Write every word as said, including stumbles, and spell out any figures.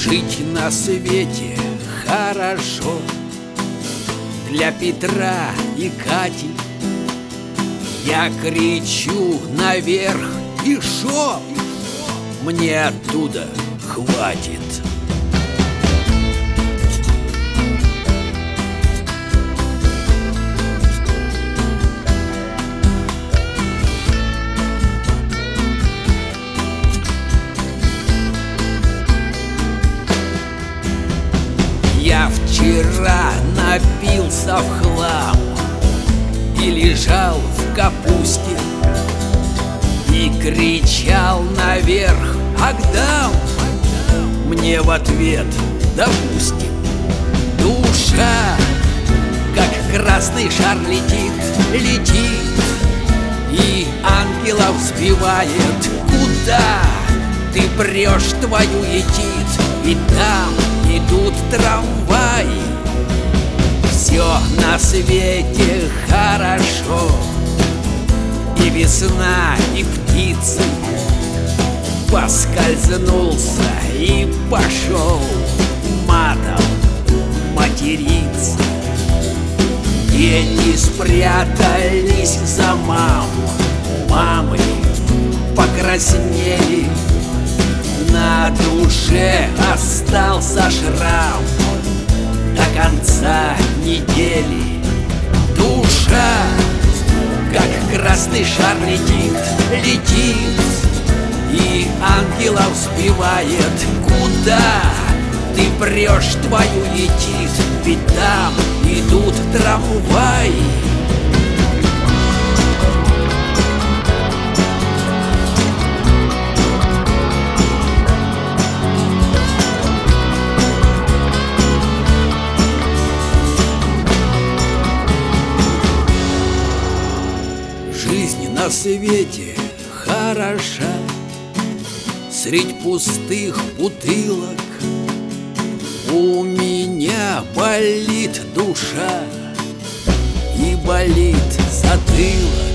Жить на свете хорошо для Петра и Кати. Я кричу наверх, и шо? Мне оттуда хватит. Я вчера напился в хлам и лежал в капусте, и кричал наверх: «Агдам!» Мне в ответ: «Допустим». Душа, как красный шар, летит, летит, и ангелов сбивает. Куда ты прешь, твою этит? И там идут трамваи. Все на свете хорошо, и весна, и птицы. Поскользнулся и пошел матом материться. Дети спрятались за маму, мамы покраснели, на душе остался шрам до конца недели. Душа, как красный шар, летит, летит, и ангелов сбивает. Куда ты прешь, твою летит? Ведь там идут трамваи. Жизнь на свете хороша средь пустых бутылок. У меня болит душа и болит затылок.